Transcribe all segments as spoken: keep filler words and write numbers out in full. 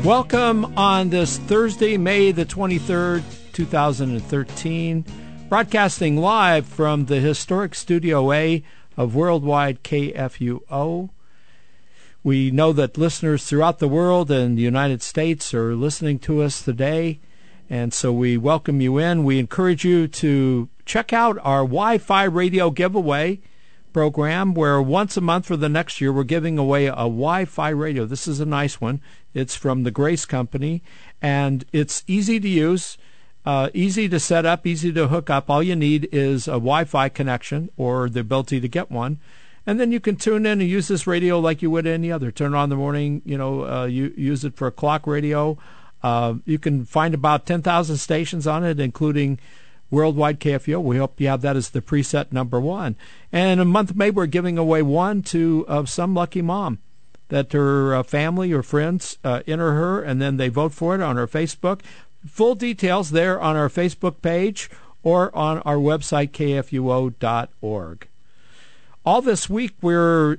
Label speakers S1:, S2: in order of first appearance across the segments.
S1: Welcome on this Thursday, May the twenty-third, two thousand thirteen, broadcasting live from the historic Studio A of Worldwide K F U O. We know that listeners throughout the world and the United States are listening to us today, and so we welcome you in. We encourage you to check out our Wi-Fi radio giveaway program, where once a month for the next year we're giving away a Wi-Fi radio. This is a nice one. It's from the Grace Company, and it's easy to use, uh, easy to set up, easy to hook up. All you need is a Wi-Fi connection or the ability to get one, and then you can tune in and use this radio like you would any other. Turn it on in the morning, you know, uh, you use it for a clock radio. Uh, you can find about ten thousand stations on it, including Worldwide K F U O. We hope you have that as the preset number one. And in a month of May, we're giving away one to uh, some lucky mom that her uh, family or friends uh, enter her, and then they vote for it on our Facebook. Full details there on our Facebook page or on our website, K F U O dot org. All this week, we're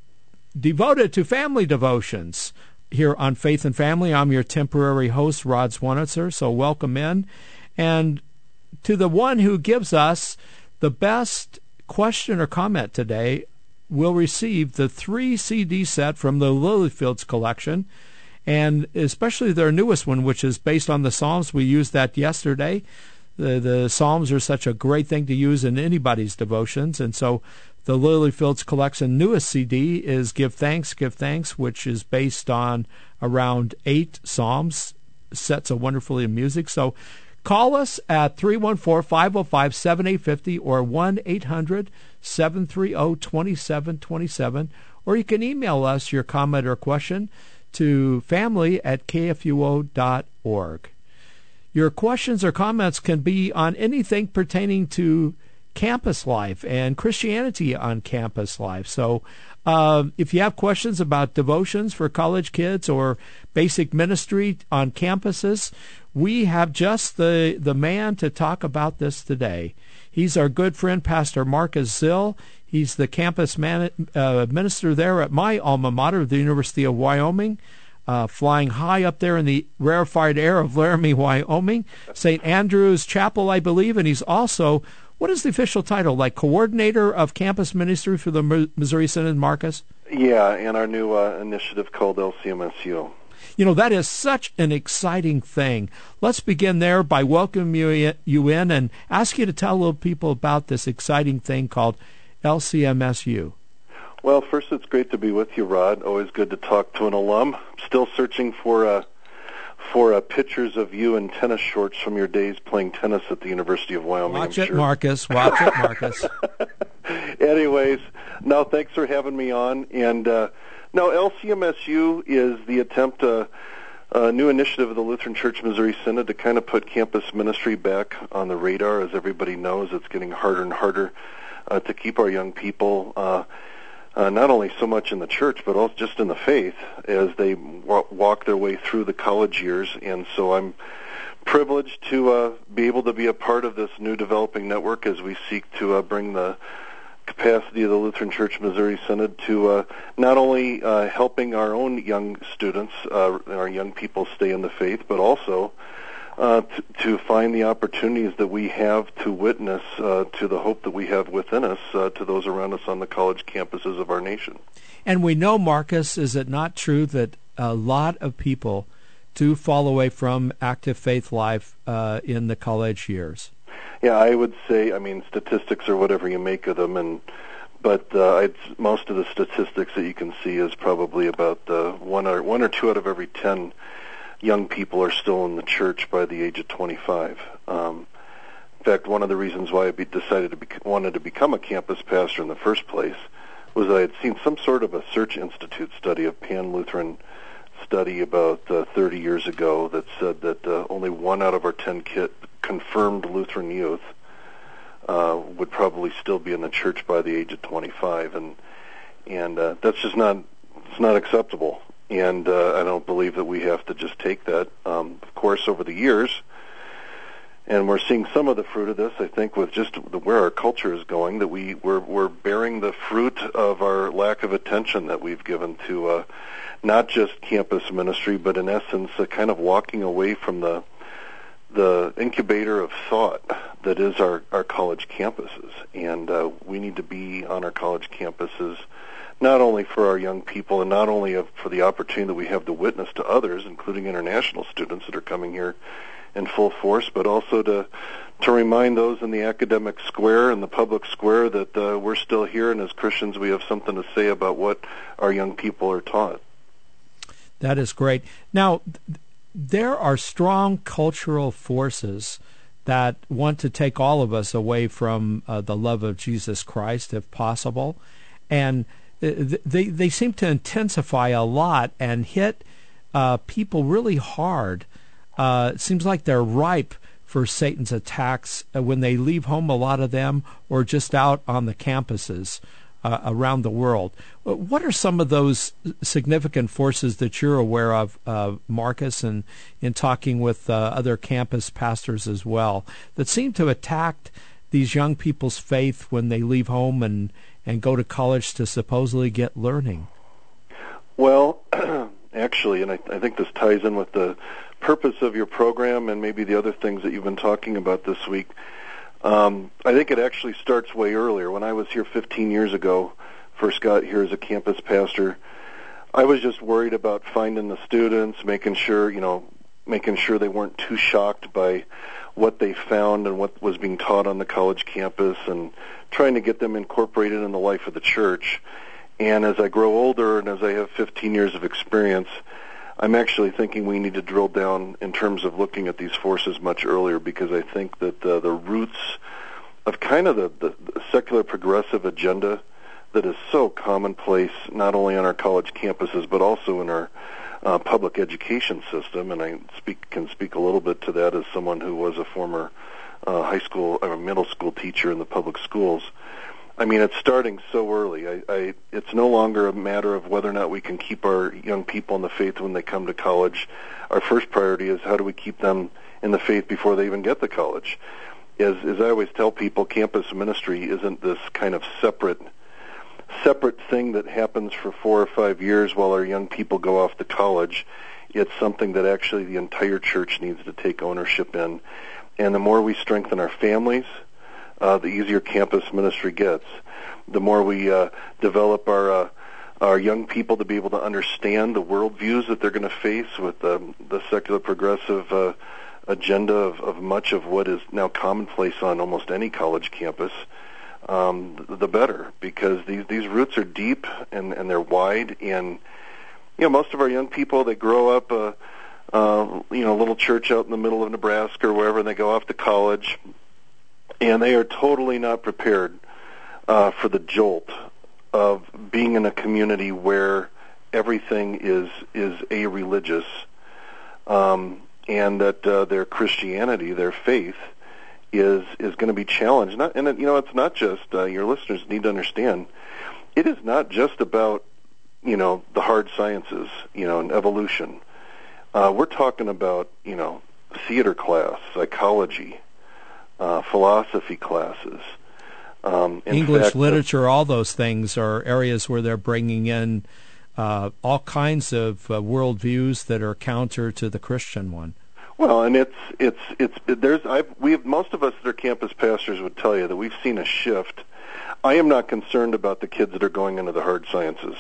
S1: devoted to family devotions here on Faith and Family. I'm your temporary host, Rod Zwanitzer, so welcome in. And to the one who gives us the best question or comment today, will receive the three C D set from the Lilyfields collection, and especially their newest one, which is based on the Psalms. We used that yesterday. The, the Psalms are such a great thing to use in anybody's devotions, and so the Lilyfields collection newest C D is Give Thanks, Give Thanks, which is based on around eight Psalms, sets of wonderfully in music. So call us at three one four, five oh five, seven eight five oh or one eight hundred, seven three zero, two seven two seven, or you can email us your comment or question to family at K F U O dot org. Your questions or comments can be on anything pertaining to campus life and Christianity on campus life. So uh, if you have questions about devotions for college kids or basic ministry on campuses, we have just the, the man to talk about this today. He's our good friend, Pastor Marcus Zill. He's the campus man, uh, minister there at my alma mater, the University of Wyoming, uh, flying high up there in the rarefied air of Laramie, Wyoming, Saint Andrew's Chapel, I believe, and he's also, what is the official title, like coordinator of campus ministry for the Missouri Synod, Marcus?
S2: Yeah, and our new uh, initiative called L C M S U.
S1: You know, that is such an exciting thing. Let's begin there by welcoming you, you in and ask you to tell little people about this exciting thing called L C M S U.
S2: Well, first, it's great to be with you, Rod. Always good to talk to an alum. Still searching for uh, for uh, pictures of you in tennis shorts from your days playing tennis at the University of Wyoming.
S1: Watch
S2: I'm
S1: it,
S2: sure.
S1: Marcus. Watch it, Marcus.
S2: Anyways, no, thanks for having me on. And uh, no, L C M S U is the attempt, uh, a new initiative of the Lutheran Church Missouri Synod to kind of put campus ministry back on the radar. As everybody knows, it's getting harder and harder uh, to keep our young people uh, uh, not only so much in the church, but also just in the faith as they w- walk their way through the college years. And so I'm privileged to uh, be able to be a part of this new developing network as we seek to uh, bring the capacity of the Lutheran Church Missouri Synod to uh, not only uh, helping our own young students, uh, our young people stay in the faith, but also uh, t- to find the opportunities that we have to witness uh, to the hope that we have within us uh, to those around us on the college campuses of our nation.
S1: And we know, Marcus, is it not true that a lot of people do fall away from active faith life uh, in the college years?
S2: Yeah, I would say, I mean, statistics are whatever you make of them, and but uh, I'd, most of the statistics that you can see is probably about uh, one or one or two out of every ten young people are still in the church by the age of twenty-five. Um, in fact, one of the reasons why I be, decided to be, wanted to become a campus pastor in the first place was I had seen some sort of a Search Institute study, of Pan-Lutheran study about uh, thirty years ago that said that uh, only one out of our ten kid, confirmed Lutheran youth uh, would probably still be in the church by the age of twenty-five, and and uh, that's just not it's not acceptable. And uh, I don't believe that we have to just take that. Um, of course, over the years, And we're seeing some of the fruit of this, I think, with just the, where our culture is going, that we, we're, we're bearing the fruit of our lack of attention that we've given to uh, not just campus ministry, but in essence, a kind of walking away from the the incubator of thought that is our, our college campuses. And uh, we need to be on our college campuses not only for our young people and not only for the opportunity that we have to witness to others, including international students that are coming here in full force, but also to to remind those in the academic square and the public square that uh, we're still here, and as Christians we have something to say about what our young people are taught.
S1: That is great. Now, th- there are strong cultural forces that want to take all of us away from uh, the love of Jesus Christ, if possible, and th- they they seem to intensify a lot and hit uh, people really hard. Uh, it seems like they're ripe for Satan's attacks uh, when they leave home, a lot of them, or just out on the campuses uh, around the world. What are some of those significant forces that you're aware of, uh, Marcus, and in talking with uh, other campus pastors as well, that seem to attack these young people's faith when they leave home and, and go to college to supposedly get learning?
S2: Well, actually, and I, I think this ties in with the purpose of your program and maybe the other things that you've been talking about this week. Um, I think it actually starts way earlier. When I was here fifteen years ago, first got here as a campus pastor, I was just worried about finding the students, making sure, you know, making sure they weren't too shocked by what they found and what was being taught on the college campus, and trying to get them incorporated in the life of the church. And as I grow older and as I have fifteen years of experience, I'm actually thinking we need to drill down in terms of looking at these forces much earlier, because I think that uh, the roots of kind of the, the, the secular progressive agenda that is so commonplace not only on our college campuses but also in our uh, public education system, and I speak can speak a little bit to that as someone who was a former uh, high school or middle school teacher in the public schools. I mean, it's starting so early. I, I, it's no longer a matter of whether or not we can keep our young people in the faith when they come to college. Our first priority is how do we keep them in the faith before they even get to college. As, as I always tell people, campus ministry isn't this kind of separate separate thing that happens for four or five years while our young people go off to college. It's something that actually the entire church needs to take ownership in. And the more we strengthen our families, Uh, the easier campus ministry gets. The more we uh, develop our uh, our young people to be able to understand the worldviews that they're going to face with um, the secular progressive uh, agenda of, of much of what is now commonplace on almost any college campus, um, the better, because these these roots are deep and, and they're wide. And you know, most of our young people, they grow up a uh, uh, you know, a little church out in the middle of Nebraska or wherever, and they go off to college. And they are totally not prepared uh, for the jolt of being in a community where everything is is a-religious, um, and that uh, their Christianity, their faith, is is going to be challenged. Not, and you know, it's not just uh, your listeners need to understand. It is not just about you know the hard sciences, you know, and evolution. Uh, we're talking about you know theater class, psychology. Uh, philosophy classes, um,
S1: English
S2: fact,
S1: literature, all those things are areas where they're bringing in uh, all kinds of uh, worldviews that are counter to the Christian one.
S2: Well, and it's it's it's there's I've, we have most of us that are campus pastors would tell you that we've seen a shift. I am not concerned about the kids that are going into the hard sciences.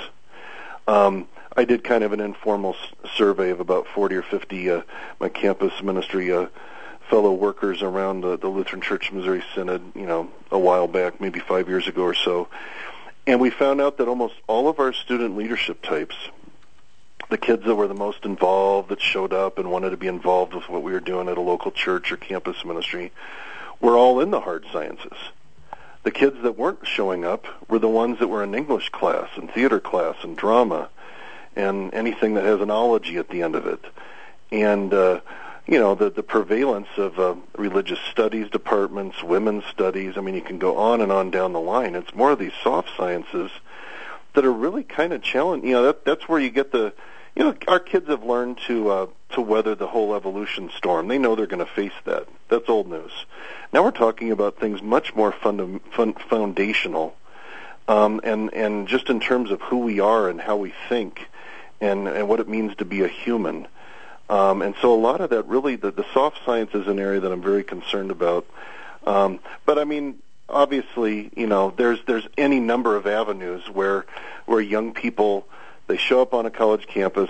S2: Um, I did kind of an informal s- survey of about forty or fifty uh, my campus ministry Uh, fellow workers around the, the Lutheran Church Missouri Synod, you know, a while back, maybe five years ago or so. And we found out that almost all of our student leadership types, the kids that were the most involved, that showed up and wanted to be involved with what we were doing at a local church or campus ministry, were all in the hard sciences. The kids that weren't showing up were the ones that were in English class and theater class and drama and anything that has an ology at the end of it. And, uh, you know, the, the prevalence of uh, religious studies departments, women's studies, I mean, you can go on and on down the line. It's more of these soft sciences that are really kind of challenging. You know, that, that's where you get the, you know, our kids have learned to uh, to weather the whole evolution storm. They know they're going to face that. That's old news. Now we're talking about things much more funda- fun- foundational, um, and and just in terms of who we are and how we think, and and what it means to be a human. Um, and so a lot of that, really, the, the soft science is an area that I'm very concerned about. Um, but I mean, obviously, you know, there's there's any number of avenues where where young people, they show up on a college campus.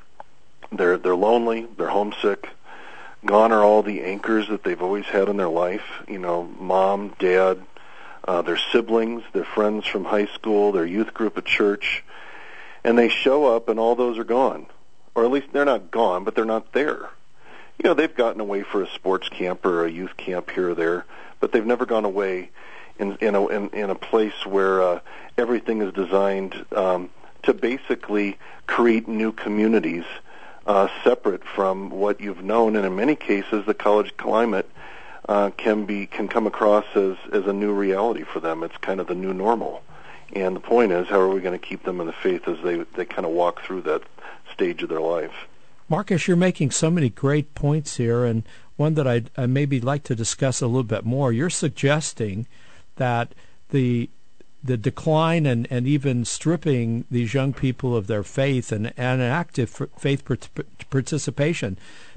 S2: They're they're lonely, they're homesick. Gone are all the anchors that they've always had in their life. You know, mom, dad, uh, their siblings, their friends from high school, their youth group at church, and they show up, and all those are gone, or at least they're not gone, but they're not there. You know, they've gotten away for a sports camp or a youth camp here or there, but they've never gone away in in a in, in a place where uh, everything is designed um, to basically create new communities. Uh, separate from what you've known, and in many cases, the college climate uh, can be can come across as as a new reality for them. It's kind of the new normal, and the point is, how are we going to keep them in the faith as they they kind of walk through that stage of their life?
S1: Marcus, you're making so many great points here, and one that I'd I maybe like to discuss a little bit more. You're suggesting that the the decline and, and even stripping these young people of their faith and, and active faith participation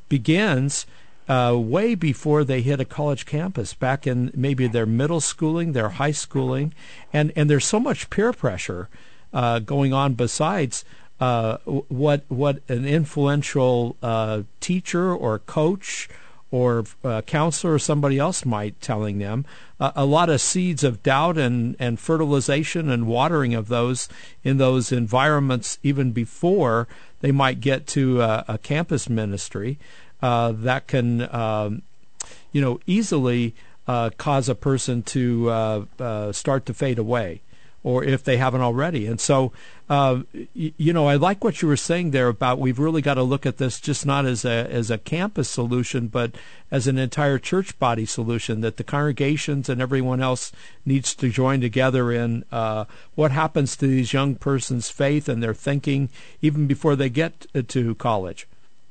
S1: begins uh, way before they hit a college campus, back in maybe their middle schooling, their high schooling, and, and there's so much peer pressure uh, going on besides uh, what what an influential uh, teacher or coach or uh, counselor or somebody else might telling them. Uh, a lot of seeds of doubt and, and fertilization and watering of those in those environments even before they might get to a, a campus ministry uh, that can, um, you know, easily uh, cause a person to uh, uh, start to fade away, or if they haven't already. And so, uh, y- you know, I like what you were saying there about we've really got to look at this just not as a as a campus solution, but as an entire church body solution, that the congregations and everyone else needs to join together in uh, what happens to these young persons' faith and their thinking even before they get to college.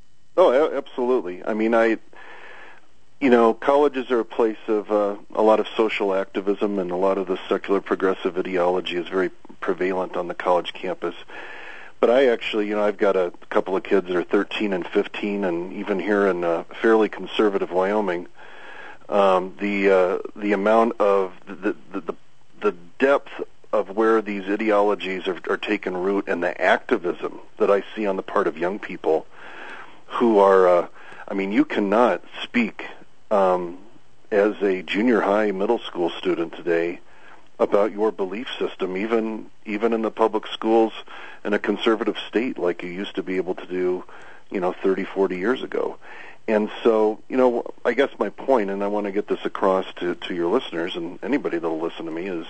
S2: Oh, absolutely. I mean, I... You know, colleges are a place of uh, a lot of social activism, and a lot of the secular progressive ideology is very prevalent on the college campus. But I actually, you know, I've got a couple of kids that are thirteen and fifteen, and even here in uh, fairly conservative Wyoming, um, the uh, the amount of the, the the the depth of where these ideologies are, are taking root, and the activism that I see on the part of young people who are, uh, I mean, you cannot speak Um, as a junior high, middle school student today about your belief system, even even in the public schools in a conservative state like you used to be able to do, you know, thirty, forty years ago. And so, you know, I guess my point, and I want to get this across to, to your listeners and anybody that will listen to me, is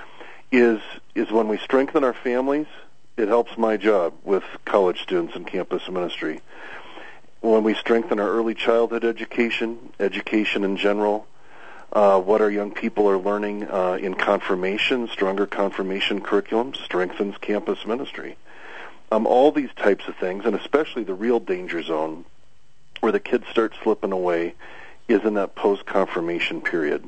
S2: is is when we strengthen our families, it helps my job with college students and campus ministry. When we strengthen our early childhood education, education in general, uh, what our young people are learning uh, in confirmation, stronger confirmation curriculum strengthens campus ministry. Um, all these types of things, and especially the real danger zone where the kids start slipping away, is in that post-confirmation period.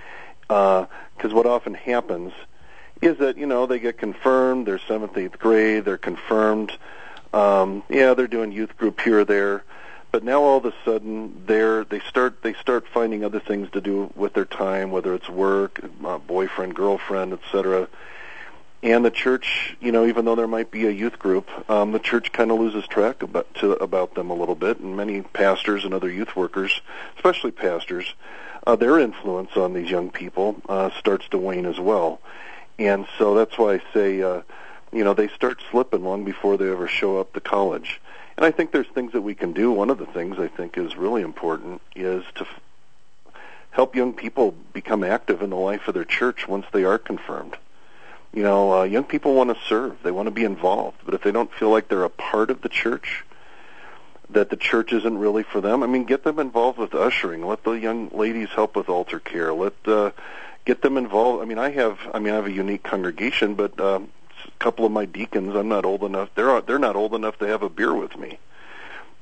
S2: Because uh, what often happens is that, you know, they get confirmed, they're seventh, eighth grade, they're confirmed, um, yeah, they're doing youth group here or there, but now all of a sudden they're they start they start finding other things to do with their time, whether it's work, uh, boyfriend, girlfriend, et cetera. And the church, you know, even though there might be a youth group, um, the church kind of loses track about to, about them a little bit. And many pastors and other youth workers, especially pastors, uh, their influence on these young people uh, starts to wane as well. And so that's why I say, uh, you know, they start slipping long before they ever show up to college. And I think there's things that we can do. One of the things I think is really important is to f- help young people become active in the life of their church once they are confirmed. You know, uh, young people want to serve. They want to be involved. But if they don't feel like they're a part of the church, that the church isn't really for them, I mean, get them involved with ushering. Let the young ladies help with altar care. Let uh, get them involved. I mean, I have, I mean, I have a unique congregation, but um, a couple of my deacons, I'm not old enough. They're they're not old enough to have a beer with me.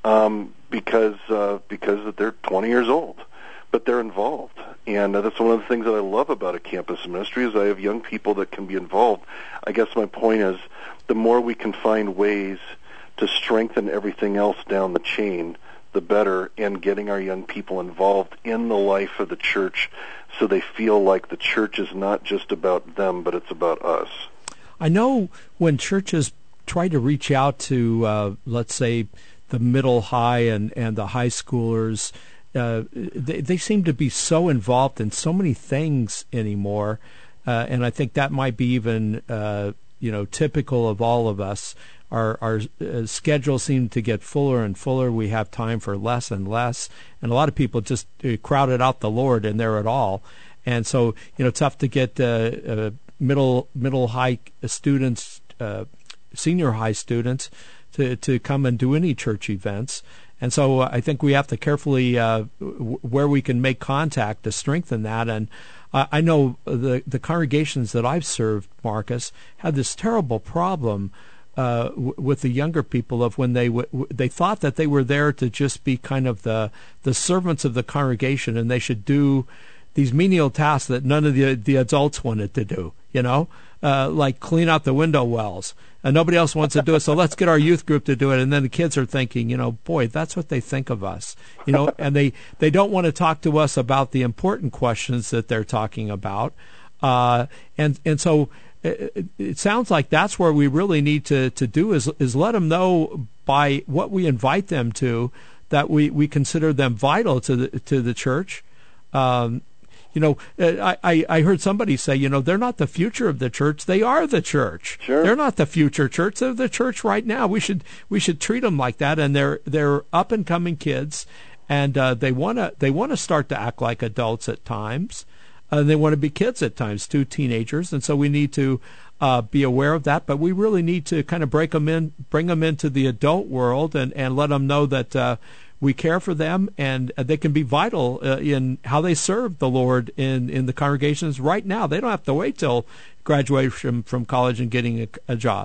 S2: um, because uh, because they're twenty years old, but they're involved. And uh, that's one of the things that I love about a campus ministry is I have young people that can be involved. I guess my point is the more we can find ways to strengthen everything else down the chain, the better, and getting our young people involved in the life of the church so they feel like the church is not just about them, but it's about us.
S1: I know when churches try to reach out to, uh, let's say, the middle, high, and, and the high schoolers, uh, they, they seem to be so involved in so many things anymore, uh, and I think that might be even, uh, you know, typical of all of us. Our, our uh, schedules seem to get fuller and fuller. We have time for less and less, and a lot of people just uh, crowded out the Lord in there at all, and so you know, tough to get uh, uh, middle middle high students, uh, senior high students, to to come and do any church events. And so I think we have to carefully uh, w- where we can make contact to strengthen that. And uh, I know the the congregations that I've served, Marcus, had this terrible problem uh, w- with the younger people of when they w- w- they thought that they were there to just be kind of the the servants of the congregation, and they should do these menial tasks that none of the the adults wanted to do. You know, uh, like clean out the window wells. And nobody else wants to do it, so let's get our youth group to do it. And then the kids are thinking, you know, boy, that's what they think of us, you know, and they, they don't want to talk to us about the important questions that they're talking about. Uh, and and so it, it sounds like that's where we really need to, to do is is let them know by what we invite them to that we, we consider them vital to the to the church. Um, You know, I, I, I heard somebody say, you know, they're not the future of the church. They are the church.
S2: Sure.
S1: They're not the future church. They're the church right now. We should we should treat them like that. And they're they're up and coming kids, and uh, they wanna they wanna start to act like adults at times, and uh, they want to be kids at times too, teenagers. And so we need to uh, be aware of that. But we really need to kind of break them in, bring them into the adult world, and, and let them know that. Uh, We care for them, and they can be vital uh, in how they serve the Lord in, in the congregations right now. They don't have to wait till graduation from college and getting a, a job.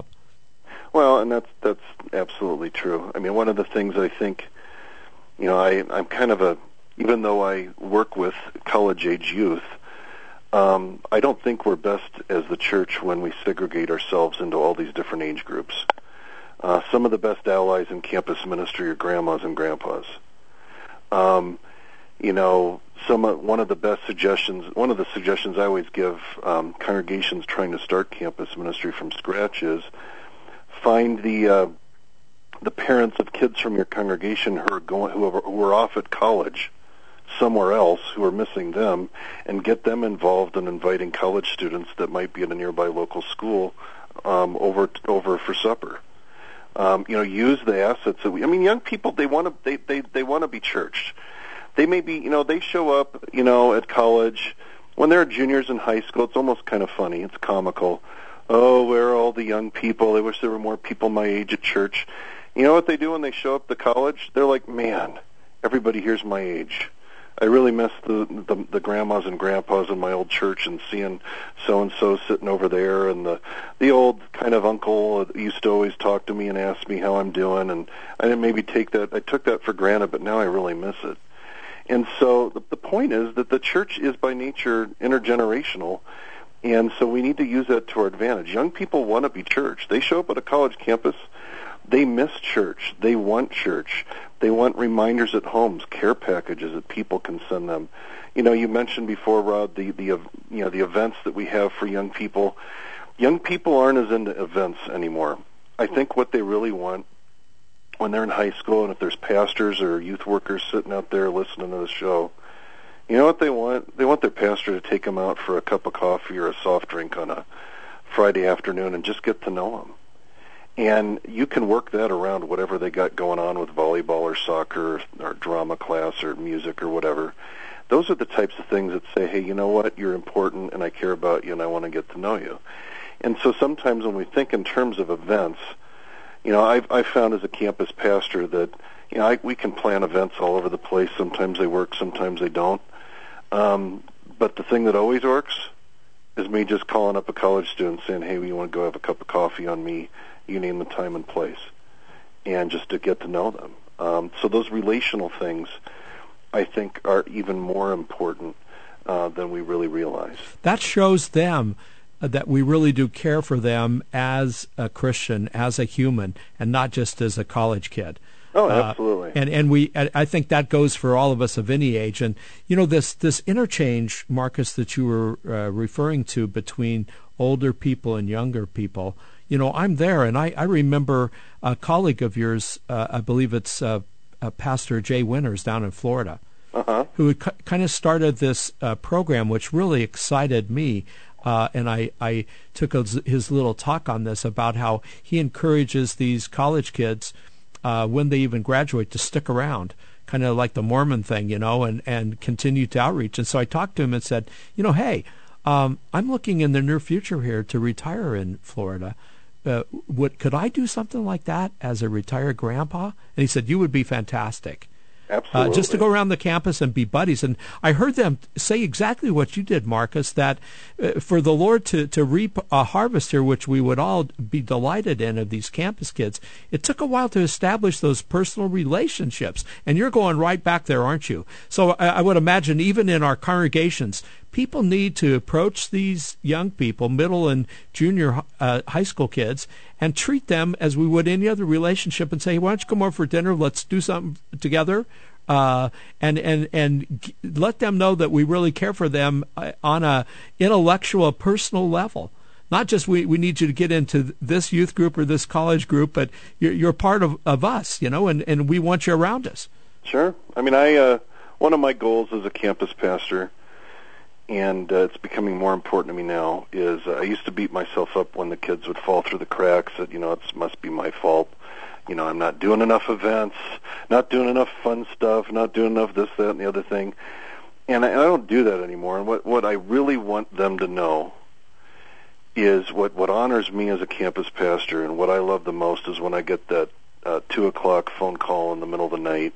S2: Well, and that's that's absolutely true. I mean, one of the things I think, you know, I, I'm kind of a, even though I work with college-age youth, um, I don't think we're best as the church when we segregate ourselves into all these different age groups. Uh, some of the best allies in campus ministry are grandmas and grandpas. Um, you know, some uh, one of the best suggestions, one of the suggestions I always give um, congregations trying to start campus ministry from scratch is find the uh, the parents of kids from your congregation who are going, who are, who are off at college somewhere else, who are missing them, and get them involved in inviting college students that might be at a nearby local school um, over over for supper. Um, you know, use the assets that we. I mean, young people, they want to. They they they want to be churched. They may be. You know, they show up. You know, at college when they're juniors in high school. It's almost kind of funny. It's comical. Oh, where are all the young people? I wish there were more people my age at church. You know what they do when they show up to college? They're like, man, everybody here's my age. I really miss the, the the grandmas and grandpas in my old church and seeing so and so sitting over there, and the the old kind of uncle that used to always talk to me and ask me how I'm doing, and I didn't maybe take that I took that for granted, but now I really miss it. And so the, the point is that the church is by nature intergenerational, and so we need to use that to our advantage. Young people want to be church. They show up at a college campus. They miss church. They want church. They want reminders at homes, care packages that people can send them. You know, you mentioned before, Rod, the the you know the events that we have for young people. Young people aren't as into events anymore. I think what they really want when they're in high school, and if there's pastors or youth workers sitting out there listening to the show, you know what they want? They want their pastor to take them out for a cup of coffee or a soft drink on a Friday afternoon and just get to know them. And you can work that around whatever they got going on with volleyball or soccer or drama class or music or whatever. Those are the types of things that say, hey, you know what, you're important and I care about you and I want to get to know you. And so sometimes when we think in terms of events, you know, I've, I've found as a campus pastor that, you know, I, we can plan events all over the place. Sometimes they work, sometimes they don't. Um, but the thing that always works is me just calling up a college student saying, hey, we want to go have a cup of coffee on me. You name the time and place, and just to get to know them. Um, so those relational things, I think, are even more important uh, than we really realize.
S1: That shows them that we really do care for them as a Christian, as a human, and not just as a college kid.
S2: Oh, absolutely.
S1: Uh, and and we, I think that goes for all of us of any age. And you know, this this interchange, Marcus, that you were uh, referring to between older people and younger people. You know, I'm there, and I, I remember a colleague of yours. Uh, I believe it's uh, uh, Pastor Jay Winters down in Florida,
S2: uh-huh.
S1: who had c- kind of started this uh, program, which really excited me. Uh, and I, I took a, his little talk on this about how he encourages these college kids uh, when they even graduate to stick around, kind of like the Mormon thing, you know, and, and continue to outreach. And so I talked to him and said, you know, hey, um, I'm looking in the near future here to retire in Florida. Uh, what, could I do something like that as a retired grandpa? And he said, you would be fantastic.
S2: Absolutely.
S1: Uh, just to go around the campus and be buddies. And I heard them say exactly what you did, Marcus, that uh, for the Lord to, to reap a harvest here, which we would all be delighted in of these campus kids, it took a while to establish those personal relationships. And you're going right back there, aren't you? So I, I would imagine even in our congregations, people need to approach these young people, middle and junior uh, high school kids, and treat them as we would any other relationship and say, hey, why don't you come over for dinner? Let's do something together. Uh, and, and, and g- let them know that we really care for them uh, on a intellectual, personal level. Not just we, we need you to get into this youth group or this college group, but you're, you're part of, of us, you know, and, and we want you around us.
S2: Sure. I mean, I uh, one of my goals as a campus pastor, and uh, it's becoming more important to me now, is uh, I used to beat myself up when the kids would fall through the cracks, that, you know, it must be my fault. You know, I'm not doing enough events, not doing enough fun stuff, not doing enough this, that, and the other thing. And I, and I don't do that anymore. And what, what I really want them to know is what, what honors me as a campus pastor, and what I love the most is when I get that uh, two o'clock phone call in the middle of the night,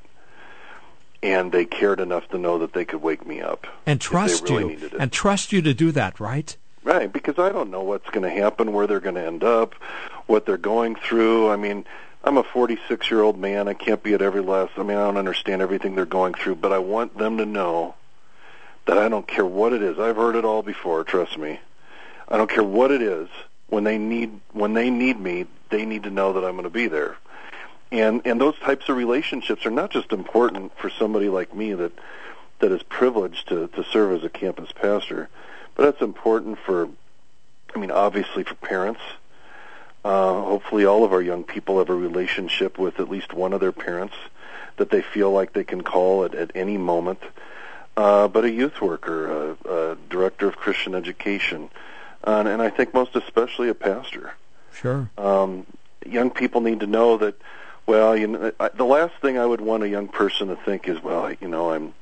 S2: and they cared enough to know that they could wake me up.
S1: And trust
S2: really
S1: you. And trust you to do that, right?
S2: Right, because I don't know what's going to happen, where they're going to end up, what they're going through. I mean, I'm a forty-six-year-old man. I can't be at every last. I mean, I don't understand everything they're going through, but I want them to know that I don't care what it is. I've heard it all before, trust me. I don't care what it is. When they need when they need me, they need to know that I'm going to be there. And and those types of relationships are not just important for somebody like me that that is privileged to, to serve as a campus pastor, but it's important for, I mean, obviously for parents. Uh, hopefully all of our young people have a relationship with at least one of their parents that they feel like they can call at, at any moment. Uh, but a youth worker, a, a director of Christian education, uh, and, and I think most especially a pastor.
S1: Sure.
S2: Um, young people need to know that, well, you know, I, the last thing I would want a young person to think is, well, you know, I'm,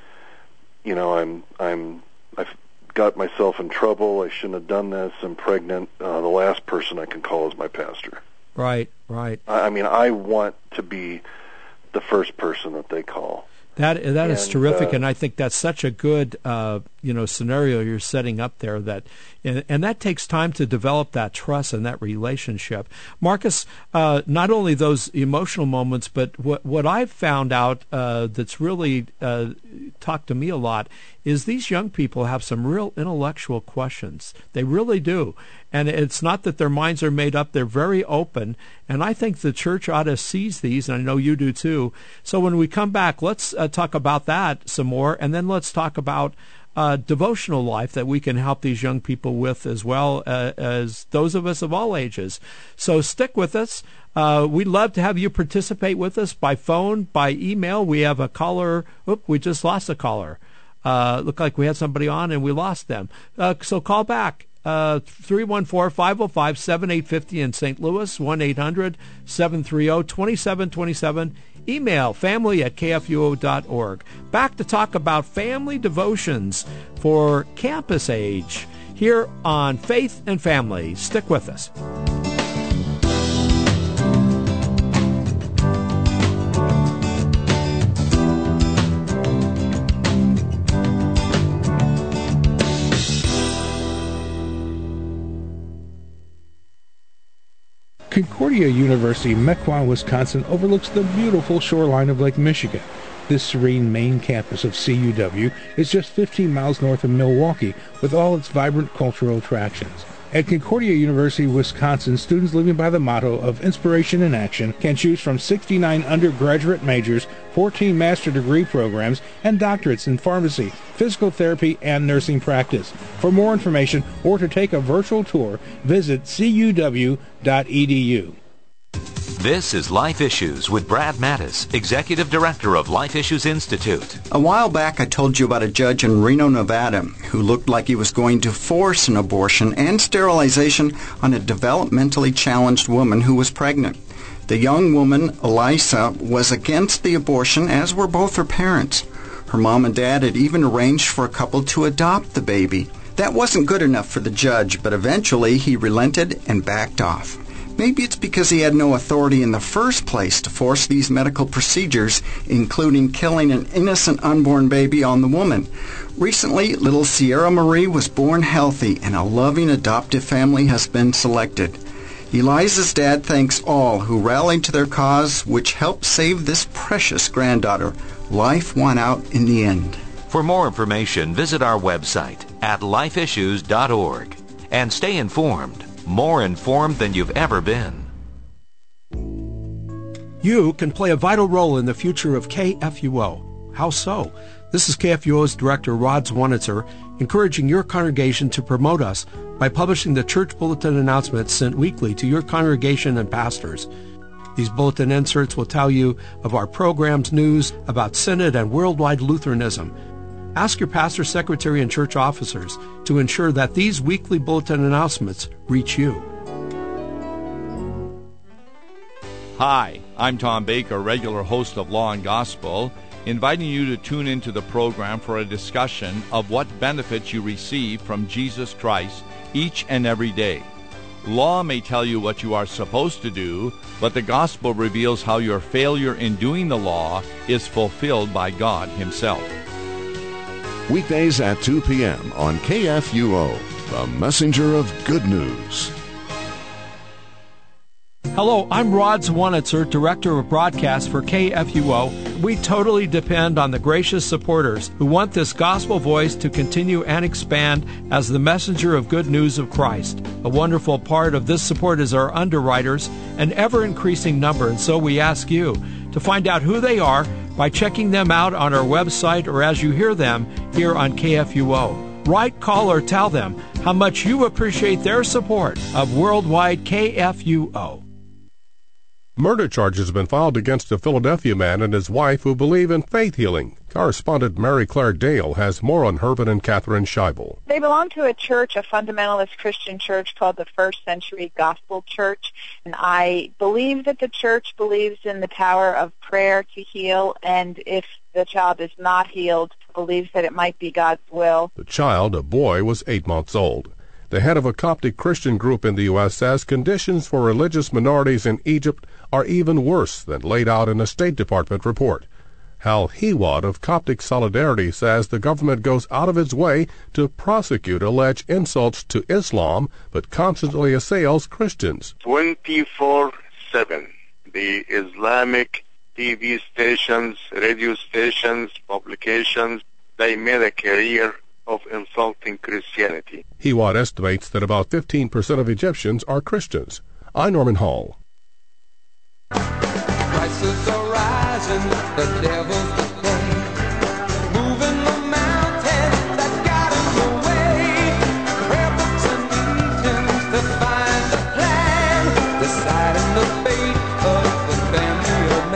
S2: you know, I'm, I'm, I've got myself in trouble. I shouldn't have done this. I'm pregnant. Uh, the last person I can call is my pastor.
S1: Right, right.
S2: I, I mean, I want to be the first person that they call.
S1: That that is
S2: and,
S1: terrific,
S2: uh,
S1: and I think that's such a good uh, you know scenario you're setting up there. That and, and that takes time to develop that trust and that relationship. Marcus, uh, not only those emotional moments, but what what I've found out uh, that's really uh, talked to me a lot is these young people have some real intellectual questions. They really do. And it's not that their minds are made up. They're very open. And I think the church ought to seize these, and I know you do too. So when we come back, let's uh, talk about that some more, and then let's talk about uh, devotional life that we can help these young people with as well uh, as those of us of all ages. So stick with us. Uh, we'd love to have you participate with us by phone, by email. We have a caller. Oop, we just lost a caller. Uh, looked like we had somebody on and we lost them. Uh, so call back. Uh, three one four, five oh five, seven eight five oh in Saint Louis, one eight hundred, seven three zero, two seven two seven. Email family at k f u o dot org. Back to talk about family devotions for campus age here on Faith and Family. Stick with us.
S3: Concordia University, Mequon, Wisconsin overlooks the beautiful shoreline of Lake Michigan. This serene main campus of C U W is just fifteen miles north of Milwaukee, with all its vibrant cultural attractions. At Concordia University, Wisconsin, students living by the motto of inspiration in action can choose from sixty-nine undergraduate majors, fourteen master degree programs, and doctorates in pharmacy, physical therapy, and nursing practice. For more information or to take a virtual tour, visit c u w dot e d u.
S4: This is Life Issues with Brad Mattis, Executive Director of Life Issues Institute.
S5: A while back I told you about a judge in Reno, Nevada, who looked like he was going to force an abortion and sterilization on a developmentally challenged woman who was pregnant. The young woman, Elisa, was against the abortion, as were both her parents. Her mom and dad had even arranged for a couple to adopt the baby. That wasn't good enough for the judge, but eventually he relented and backed off. Maybe it's because he had no authority in the first place to force these medical procedures, including killing an innocent unborn baby on the woman. Recently, little Sierra Marie was born healthy, and a loving adoptive family has been selected. Eliza's dad thanks all who rallied to their cause, which helped save this precious granddaughter. Life won out in the end.
S4: For more information, visit our website at life issues dot org and stay informed. More informed than you've ever been.
S1: You can play a vital role in the future of K F U O. How so? This is K F U O's Director Rod Zwanitzer, encouraging your congregation to promote us by publishing the church bulletin announcements sent weekly to your congregation and pastors. These bulletin inserts will tell you of our programs, news about Synod and worldwide Lutheranism. Ask your pastor, secretary, and church officers to ensure that these weekly bulletin announcements reach you.
S6: Hi, I'm Tom Baker, regular host of Law and Gospel, inviting you to tune into the program for a discussion of what benefits you receive from Jesus Christ each and every day. Law may tell you what you are supposed to do, but the gospel reveals how your failure in doing the law is fulfilled by God Himself.
S7: Weekdays at two p.m. on K F U O, the messenger of good news.
S1: Hello, I'm Rod Zwanitzer, Director of Broadcast for K F U O. We totally depend on the gracious supporters who want this gospel voice to continue and expand as the messenger of good news of Christ. A wonderful part of this support is our underwriters, an ever-increasing number, and so we ask you to find out who they are by checking them out on our website or as you hear them here on K F U O. Write, call, or tell them how much you appreciate their support of worldwide K F U O.
S8: Murder charges have been filed against a Philadelphia man and his wife who believe in faith healing. Correspondent Mary Claire Dale has more on Herbert and Catherine Scheibel.
S9: They belong to a church, a fundamentalist Christian church called the First Century Gospel Church. And I believe that the church believes in the power of prayer to heal, and if the child is not healed, believes that it might be God's will.
S8: The child, a boy, was eight months old. The head of a Coptic Christian group in the U S says conditions for religious minorities in Egypt are even worse than laid out in a State Department report. Hal Hewad of Coptic Solidarity says the government goes out of its way to prosecute alleged insults to Islam, but constantly assails Christians.
S10: twenty-four seven, the Islamic T V stations, radio stations, publications, they made a career of insulting Christianity.
S8: Hewad estimates that about fifteen percent of Egyptians are Christians. I'm Norman Hall.
S11: Prices are rising, the devil's the thing. Moving the mountains that got in the way. Prayer books and meetings to find the plan, deciding the fate of the family of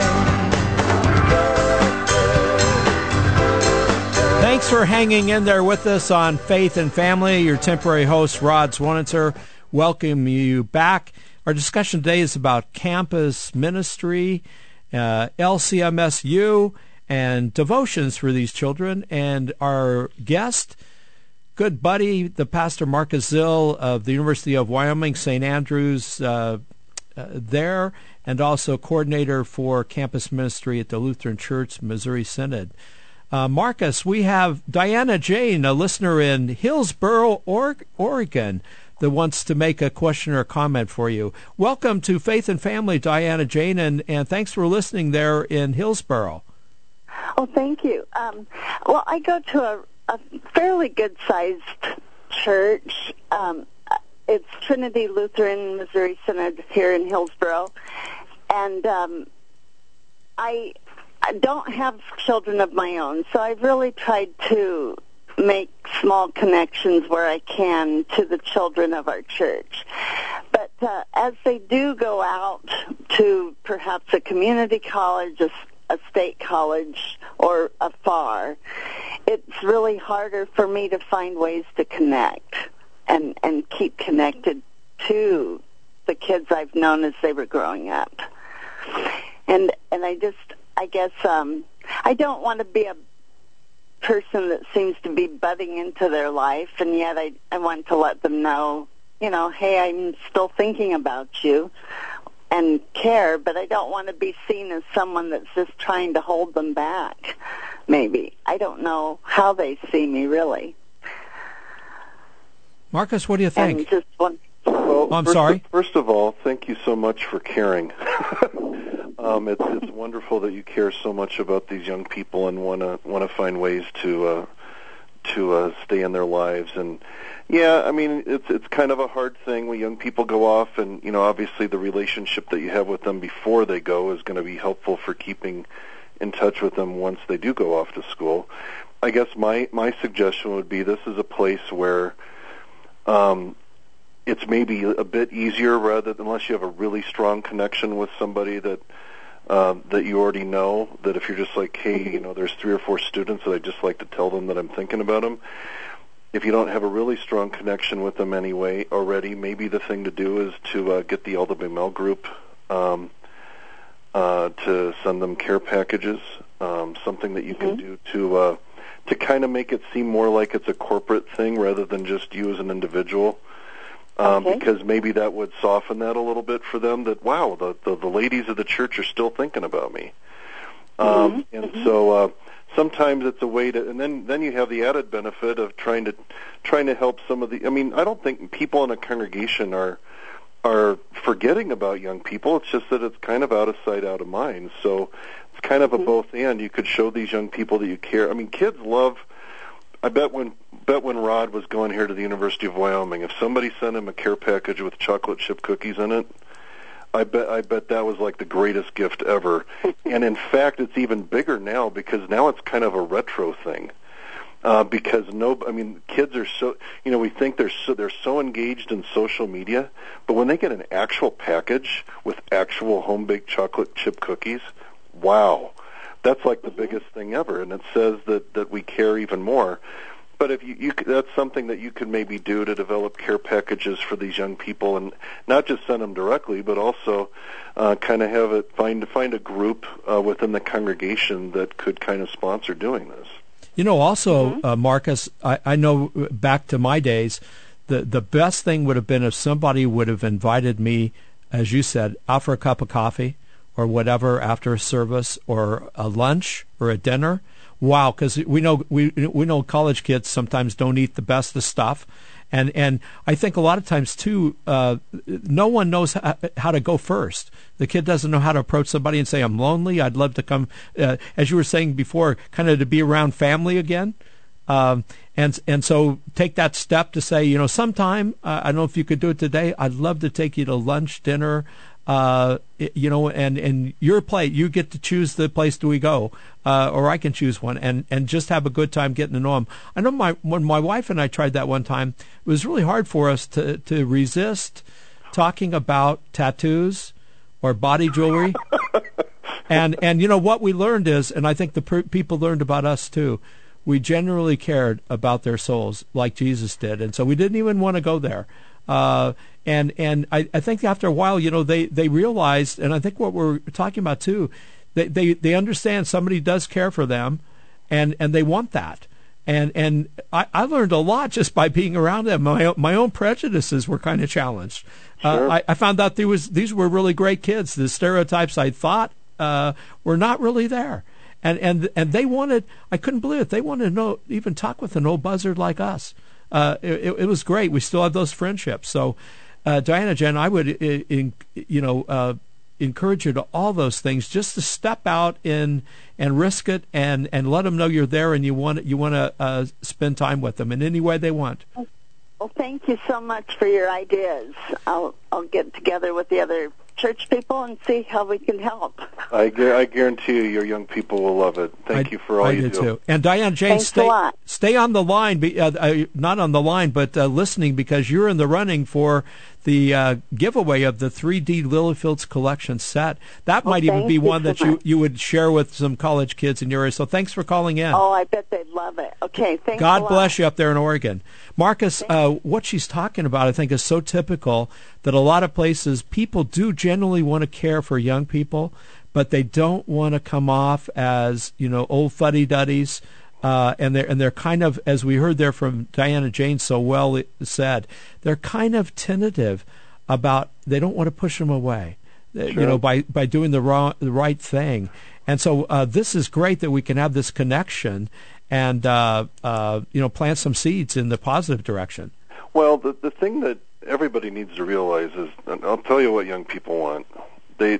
S11: man.
S1: Thanks for hanging in there with us on Faith and Family. Your temporary host, Rod Zwanitzer, welcome you back. Our discussion today is about campus ministry, uh, L C M S U, and devotions for these children. And our guest, good buddy, the pastor Marcus Zill of the University of Wyoming, Saint Andrews uh, uh, there, and also coordinator for campus ministry at the Lutheran Church Missouri Synod. Uh, Marcus, we have Diana Jane, a listener in Hillsboro, or- Oregon. that wants to make a question or comment for you. Welcome to Faith and Family, Diana Jane, and, and thanks for listening there in Hillsboro.
S12: Oh, thank you. Um, well, I go to a, a fairly good-sized church. Um, it's Trinity Lutheran Missouri Synod here in Hillsboro, and um, I, I don't have children of my own, so I've really tried to make small connections where I can to the children of our church. But uh, as they do go out to perhaps a community college, a, a state college, or afar, it's really harder for me to find ways to connect and, and keep connected to the kids I've known as they were growing up. And and I just, I guess, um, I don't want to be a person that seems to be butting into their life, and yet I, I want to let them know, you know, hey, I'm still thinking about you and care, but I don't want to be seen as someone that's just trying to hold them back, maybe. I don't know how they see me, really.
S1: Marcus, what do you think?
S12: And just one...
S2: Well,
S1: oh, I'm
S2: first
S1: sorry.
S2: Of, first of all, thank you so much for caring. um, it's it's wonderful that you care so much about these young people and want to want to find ways to uh, to uh, stay in their lives. And yeah, I mean, it's it's kind of a hard thing when young people go off, and you know, obviously the relationship that you have with them before they go is going to be helpful for keeping in touch with them once they do go off to school. I guess my my suggestion would be this is a place where um, it's maybe a bit easier, rather than unless you have a really strong connection with somebody that um, that you already know, that if you're just like, hey, you know, there's three or four students that I just like to tell them that I'm thinking about them. If you don't have a really strong connection with them anyway already, maybe the thing to do is to uh, get the L W M L group um, uh, to send them care packages, um, something that you can do to uh, to kind of make it seem more like it's a corporate thing rather than just you as an individual. Um,
S12: Okay.
S2: Because maybe that would soften that a little bit for them, that, wow, the, the, the ladies of the church are still thinking about me. Um, and so uh, sometimes it's a way to, and then, then you have the added benefit of trying to trying to help some of the, I mean, I don't think people in a congregation are are forgetting about young people. It's just that it's kind of out of sight, out of mind. So it's kind of a both and. You could show these young people that you care. I mean, kids love, I bet when bet when Rod was going here to the University of Wyoming, if somebody sent him a care package with chocolate chip cookies in it, I bet I bet that was like the greatest gift ever. And in fact, it's even bigger now because now it's kind of a retro thing. Uh, because no, I mean, kids are so, you know, we think they're so they're so engaged in social media, but when they get an actual package with actual home baked chocolate chip cookies, wow, that's like the biggest thing ever, and it says that that we care even more. But if you, you that's something that you could maybe do to develop care packages for these young people, and not just send them directly, but also uh, kind of have it find find a group uh, within the congregation that could kind of sponsor doing this.
S1: You know, also, uh, Marcus, I, I know back to my days, the the best thing would have been if somebody would have invited me, as you said, out for a cup of coffee or whatever after a service, or a lunch or a dinner. Wow, because we know we we know college kids sometimes don't eat the best of stuff, and and I think a lot of times too, uh, no one knows how, how to go first. The kid doesn't know how to approach somebody and say, "I'm lonely. I'd love to come," uh, as you were saying before, kind of to be around family again. Um, and and so take that step to say, you know, sometime uh, I don't know if you could do it today. I'd love to take you to lunch, dinner. Uh, you know, and, and your plate, you get to choose the place do we go, uh, or I can choose one, and, and just have a good time getting to know them. I know my when my wife and I tried that one time, it was really hard for us to, to resist talking about tattoos or body jewelry. and and you know what we learned is, and I think the per- people learned about us too, we genuinely cared about their souls like Jesus did, and so we didn't even want to go there. Uh, and and I, I think after a while, you know, they, they realized, and I think what we're talking about too, they, they, they understand somebody does care for them, and, and they want that. And and I, I learned a lot just by being around them. My my own prejudices were kind of challenged.
S2: Sure.
S1: Uh, I, I found out there was these were really great kids. The stereotypes I thought uh, were not really there. And and and they wanted, I couldn't believe it, they wanted to know, even talk with an old buzzard like us. uh, it, it was great. We still have those friendships. So, uh, Diana, Jen, I would, in, you know, uh, encourage you to all those things, just to step out in and risk it, and, and let them know you're there and you want you want to uh, spend time with them in any way they want.
S12: Well, thank you so much for your ideas. I'll I'll get together with the other church people and see how we can help.
S2: I, gu- I guarantee you your young people will love it. Thank
S1: I,
S2: you for all
S1: I
S2: you
S1: do.
S2: do.
S1: Too. And Diane, Jane,
S12: Thanks
S1: stay
S12: a lot.
S1: stay on the line, be, uh, uh, not on the line, but uh, listening, because you're in the running for the uh, giveaway of the three D Lilyfields collection set. That
S12: Oh,
S1: might even
S12: thank
S1: be
S12: you
S1: one
S12: so
S1: that you,
S12: much.
S1: you would share with some college kids in your area. So thanks for calling in.
S12: Oh, I bet they'd love it. Okay, thanks a
S1: God
S12: lot.
S1: bless you up there in Oregon. Marcus, uh, what she's talking about, I think, is so typical that a lot of places, people do generally want to care for young people, but they don't want to come off as, you know, old fuddy-duddies. Uh, and they're and they're kind of, as we heard there from Diana Jane so well said, they're kind of tentative about, they don't want to push them away, sure. you know, by, by doing the wrong, the right thing. And so uh, this is great that we can have this connection and uh, uh, you know, plant some seeds in the positive direction.
S2: Well, the the thing that everybody needs to realize is, and I'll tell you what young people want. They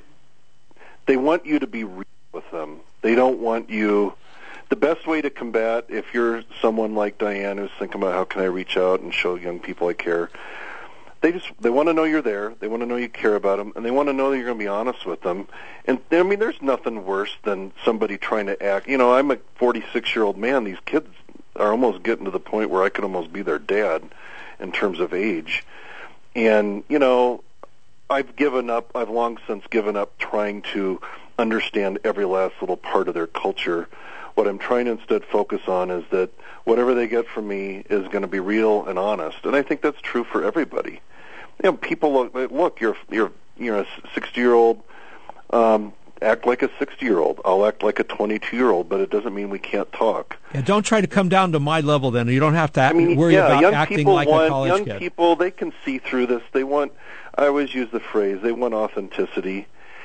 S2: they want you to be real with them. They don't want you. The best way to combat, if you're someone like Diane who's thinking about how can I reach out and show young people I care, they just they want to know you're there. They want to know you care about them, and they want to know that you're going to be honest with them. And I mean, there's nothing worse than somebody trying to act. You know, I'm a forty-six-year-old man. These kids are almost getting to the point where I could almost be their dad in terms of age. And, you know, I've given up, I've long since given up trying to understand every last little part of their culture. What I'm trying to instead focus on is that whatever they get from me is going to be real and honest. And I think that's true for everybody. You know, people look, look you're, you're, you're a sixty-year-old, um, act like a sixty-year-old. I'll act like a twenty-two-year-old, but it doesn't mean we can't talk.
S1: Yeah, don't try to come down to my level then. You don't have to act,
S2: I mean,
S1: worry
S2: yeah,
S1: about
S2: young
S1: acting
S2: people
S1: like
S2: want,
S1: a college
S2: young
S1: kid.
S2: people, they can see through this. They want, I always use the phrase, they want authenticity.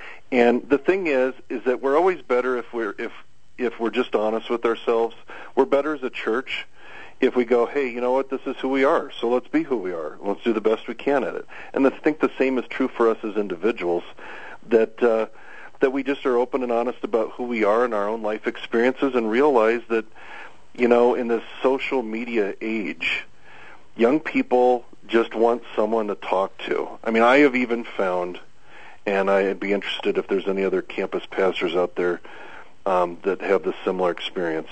S2: And the thing is, is that we're always better if we're, if, if we're just honest with ourselves. We're better as a church if we go, hey, you know what, this is who we are, so let's be who we are. Let's do the best we can at it. And I think the same is true for us as individuals, that uh, that we just are open and honest about who we are in our own life experiences, and realize that, you know, in this social media age, young people just want someone to talk to. I mean, I have even found, and I'd be interested if there's any other campus pastors out there um, that have this similar experience.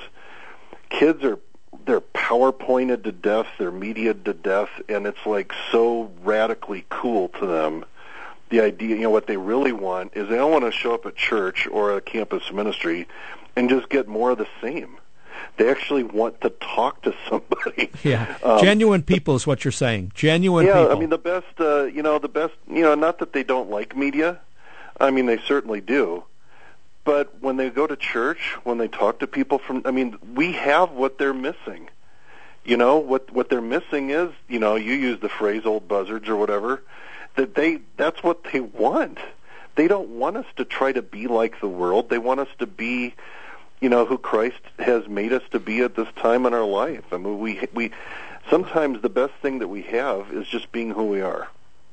S2: Kids are, they're PowerPointed to death, they're mediated to death, and it's like so radically cool to them. The idea, you know, what they really want is they don't want to show up at church or a campus ministry and just get more of the same. They actually want to talk to somebody.
S1: Yeah,
S2: um,
S1: genuine people is what you're saying. Genuine
S2: yeah,
S1: people.
S2: I mean, the best, uh, you know, the best, you know, not that they don't like media. I mean, they certainly do. But when they go to church, when they talk to people from, I mean, we have what they're missing. You know, what what they're missing is, you know, you use the phrase old buzzards or whatever, that they, that's what they want. They don't want us to try to be like the world. They want us to be, you know, who Christ has made us to be at this time in our life. I mean, we we sometimes the best thing that we have is just being who we are.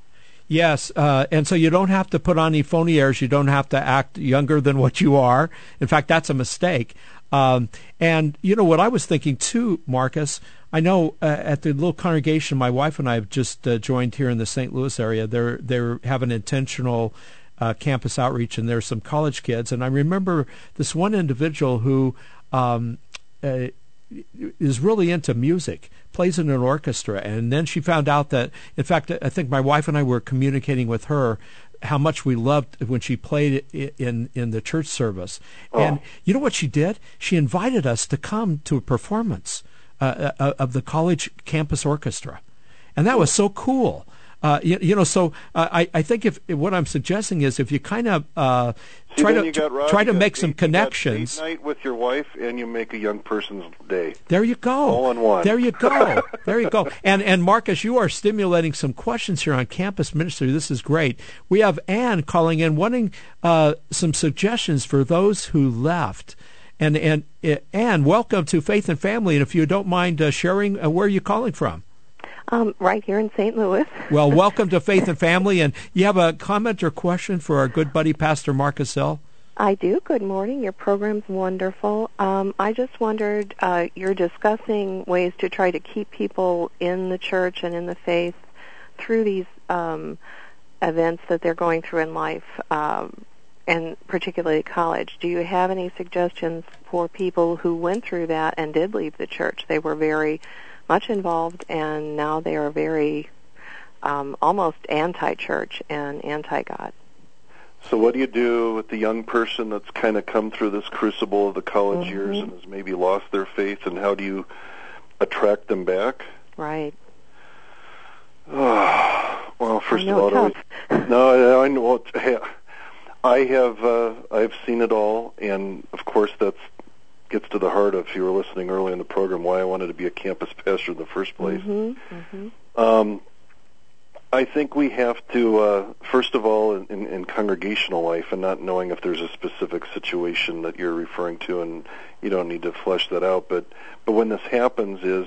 S1: Yes, uh, and so you don't have to put on any phony airs. You don't have to act younger than what you are. In fact, that's a mistake. Um, and, you know, what I was thinking, too, Marcus, I know uh, at the little congregation my wife and I have just uh, joined here in the Saint Louis area, they're, they have an intentional uh, campus outreach, and there's some college kids. And I remember this one individual who um, uh, is really into music, plays in an orchestra, and then she found out that, in fact, I think my wife and I were communicating with her how much we loved when she played in in the church service. Oh. And you know what she did? She invited us to come to a performance uh, of the college campus orchestra, and that was so cool. Uh, you, you know, so uh, I, I think if, if what I'm suggesting is if you kind of uh,
S2: See,
S1: try to
S2: you got, Rob,
S1: try to make
S2: date,
S1: some connections.
S2: You got date night with your wife, and you make a young person's day.
S1: There you go.
S2: All in one.
S1: There you go. There you go. And and Marcus, you are stimulating some questions here on campus ministry. This is great. We have Ann calling in, wanting uh, some suggestions for those who left. And and uh, Ann, welcome to Faith and Family. And if you don't mind uh, sharing, uh, where are you calling from?
S13: Um, right here in Saint Louis.
S1: Well, welcome to Faith and Family. And you have a comment or question for our good buddy, Pastor Marcus Hill?
S13: I do. Good morning. Your program's wonderful. Um, I just wondered, uh, you're discussing ways to try to keep people in the church and in the faith through these um, events that they're going through in life, um, and particularly college. Do you have any suggestions for people who went through that and did leave the church? They were very much involved, and now they are very um, almost anti-church and anti-God.
S2: So what do you do with the young person that's kind of come through this crucible of the college mm-hmm. years and has maybe lost their faith, and how do you attract them back?
S13: Right.
S2: Oh, well, first
S13: I know,
S2: of all,
S13: tough.
S2: always, no, I know. I have uh, I've seen it all, and of course that's gets to the heart of, if you were listening earlier in the program, why I wanted to be a campus pastor in the first place.
S13: Mm-hmm. Mm-hmm.
S2: Um, I think we have to, uh, first of all, in, in, in congregational life, and not knowing if there's a specific situation that you're referring to, and you don't need to flesh that out, but, but when this happens is,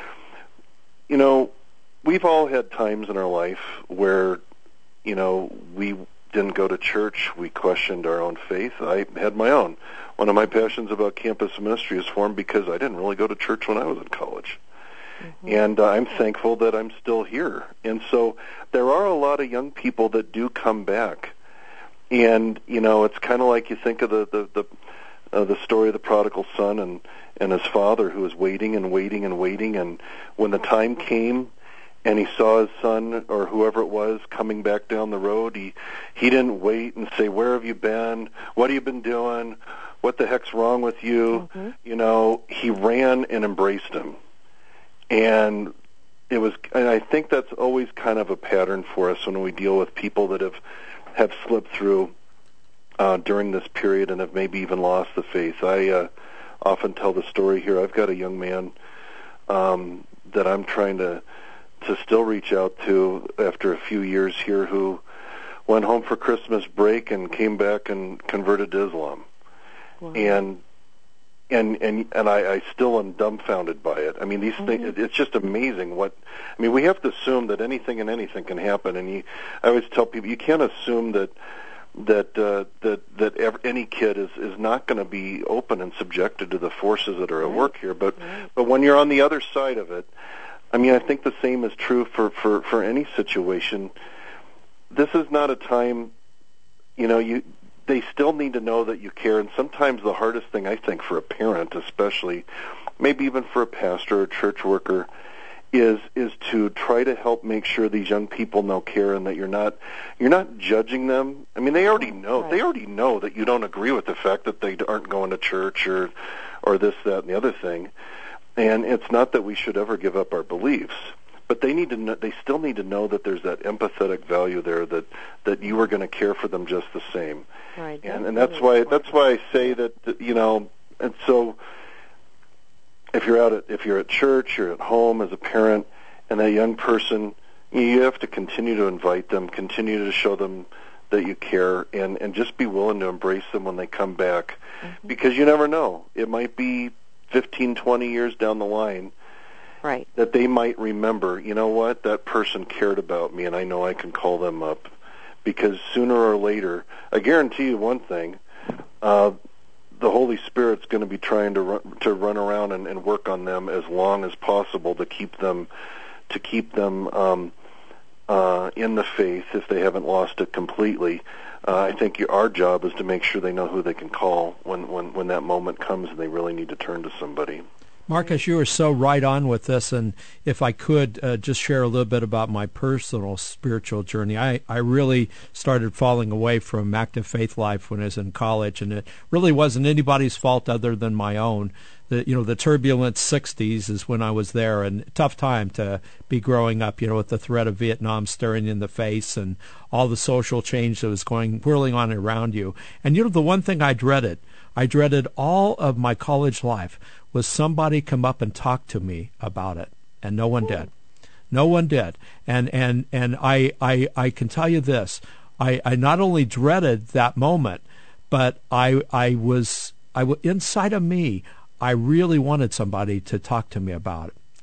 S2: you know, we've all had times in our life where, you know, we didn't go to church, we questioned our own faith. I had my own. One of my passions about campus ministry is formed because I didn't really go to church when I was in college. Mm-hmm. And uh, I'm thankful that I'm still here. And so there are a lot of young people that do come back. And, you know, it's kind of like you think of the the the, uh, the story of the prodigal son and, and his father who was waiting and waiting and waiting. And when the time came and he saw his son or whoever it was coming back down the road, he, he didn't wait and say, where have you been? What have you been doing? What the heck's wrong with you? Mm-hmm. You know, he ran and embraced him. And it was, and I think that's always kind of a pattern for us when we deal with people that have, have slipped through uh, during this period and have maybe even lost the faith. I uh, often tell the story here. I've got a young man um, that I'm trying to to still reach out to after a few years here who went home for Christmas break and came back and converted to Islam. Wow. And and and and I, I still am dumbfounded by it. I mean, these mm-hmm. things. It's just amazing. What I mean, we have to assume that anything and anything can happen. And you, I always tell people, you can't assume that that uh, that that ever, any kid is is not going to be open and subjected to the forces that are at work here. But right. but when you're on the other side of it, I mean, I think the same is true for for for any situation. This is not a time, you know, you. They still need to know that you care, and sometimes the hardest thing, I think, for a parent especially, maybe even for a pastor or a church worker, is is to try to help make sure these young people know care and that you're not you're not judging them. I mean, they already know. Right. They already know that you don't agree with the fact that they aren't going to church or or this, that, and the other thing. And it's not that we should ever give up our beliefs. But they need to know, they still need to know that there's that empathetic value there, that, that you are going to care for them just the same.
S13: Right.
S2: And, and that's why that's why I say that, you know, and so if you're out at if you're at church, you're at home as a parent, and that young person, you have to continue to invite them, continue to show them that you care, and, and just be willing to embrace them when they come back, mm-hmm. because you never know. It might be fifteen, twenty years down the line.
S13: Right.
S2: That they might remember, you know what, that person cared about me, and I know I can call them up. Because sooner or later, I guarantee you one thing, uh, the Holy Spirit's going to be trying to run, to run around and, and work on them as long as possible to keep them to keep them um, uh, in the faith if they haven't lost it completely. Uh, I think your, our job is to make sure they know who they can call when, when, when that moment comes and they really need to turn to somebody.
S1: Marcus, you are so right on with this, and if I could uh, just share a little bit about my personal spiritual journey. I, I really started falling away from active faith life when I was in college, and it really wasn't anybody's fault other than my own. The, you know, the turbulent sixties is when I was there, and tough time to be growing up, you know, with the threat of Vietnam staring in the face and all the social change that was going, whirling on around you. And, you know, the one thing I dreaded, I dreaded all of my college life was somebody come up and talk to me about it, and no one did. No one did. And and and I I, I can tell you this, I, I not only dreaded that moment, but I I was I inside of me, I really wanted somebody to talk to me about it.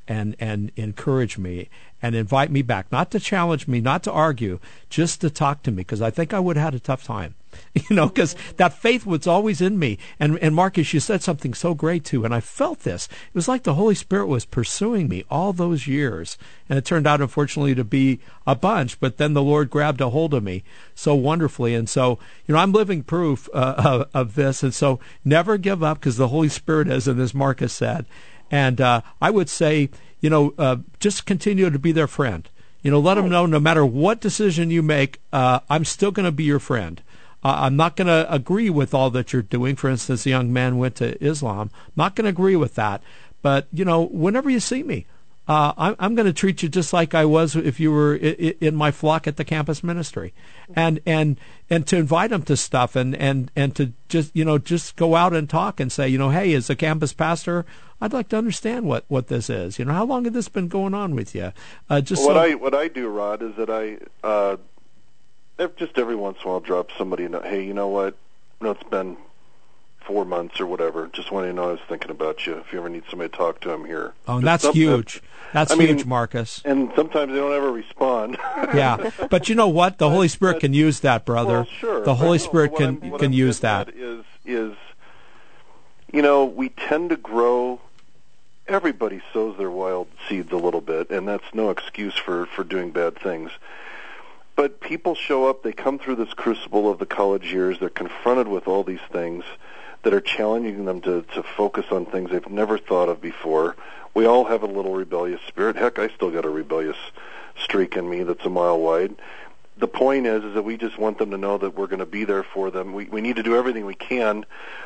S1: and, and encourage me and invite me back, not to challenge me, not to argue, just to talk to me, because I think I would have had a tough time. You know, because that faith was always in me. And, and Marcus, you said something so great, too, and I felt this. It was like the Holy Spirit was pursuing me all those years. And it turned out, unfortunately, to be a bunch, but then the Lord grabbed a hold of me so wonderfully. And so, you know, I'm living proof uh, of, of this. And so never give up, because the Holy Spirit is, and as Marcus said. And uh, I would say, you know, uh, just continue to be their friend. You know, let them know no matter what decision you make, uh, I'm still going to be your friend. Uh, I'm not going to agree with all that you're doing. For instance, the young man went to Islam. Not going to agree with that. But, you know, whenever you see me, uh, I'm, I'm going to treat you just like I was if you were I- in my flock at the campus ministry. And and and to invite them to stuff and, and, and to just, you know, just go out and talk and say, you know, hey, as a campus pastor, I'd like to understand what, what this is. You know, how long has this been going on with you? Uh, just
S2: what
S1: so-
S2: I what I do, Rod, is that I uh, just every once in a while drop somebody, and hey, you know what? You know, it's been four months or whatever. Just want you to know I was thinking about you. If you ever need somebody to talk to, I'm here.
S1: Oh, and
S2: Just
S1: that's
S2: something
S1: huge.
S2: That,
S1: that's
S2: I
S1: huge,
S2: mean,
S1: Marcus.
S2: And sometimes they don't ever respond.
S1: Yeah, but you know what? The Holy Spirit can use that, brother.
S2: Well, sure.
S1: The Holy
S2: But, no,
S1: Spirit
S2: what
S1: can
S2: I'm- what
S1: can
S2: I'm
S1: use
S2: getting
S1: that.
S2: at Is is you know, we tend to grow. Everybody sows their wild seeds a little bit, and that's no excuse for for doing bad things. But people show up, they come through this crucible of the college years, they're confronted with all these things that are challenging them to, to focus on things they've never thought of before. We all have a little rebellious spirit. Heck, I still got a rebellious streak in me that's a mile wide. The point is, is that we just want them to know that we're going to be there for them. We, we need to do everything we can.